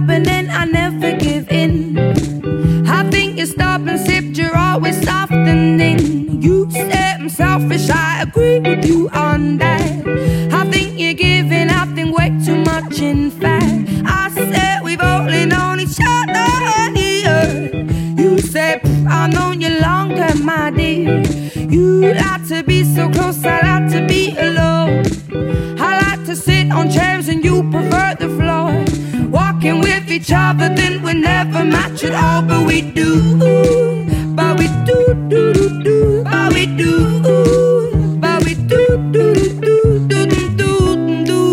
stubborn and I never give in. I think you're stubborn, sipped, you're always softening. You say I'm selfish, I agree with you on that. I think you're giving, I think way too much in fact. I said we've only known each other a year. You said I've known you longer, my dear. You like to be so close, I like to be alone. I like to sit on chairs and you prefer the floor. Walking with each other, then we never match at all. But we do, but we do, do, do, do, but we do, but we do, do, do, do, do, do, do.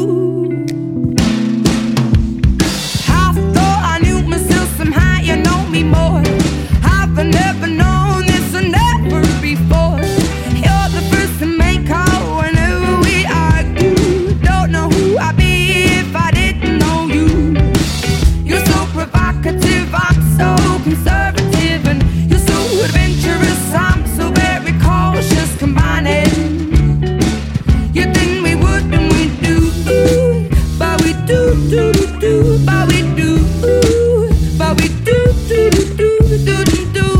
I thought I knew myself, somehow you know me more. I've never known this and never before. You're the first to make out whenever we argue. Don't know who I'd be if I didn't know you. You're so provocative, I'm so conservative, and you're so adventurous, I'm so very cautious. Combining, you think we would and we do, but we do, do, do, do, but we do, but we do, do, do, do, do, do, do.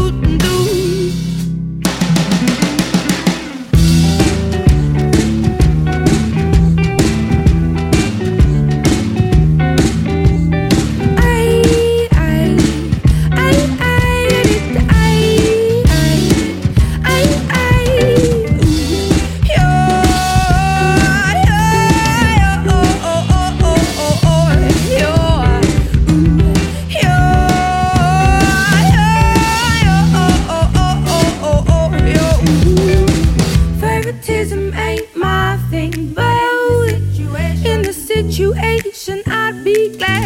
Favoritism ain't my thing, but in the situation I'd be glad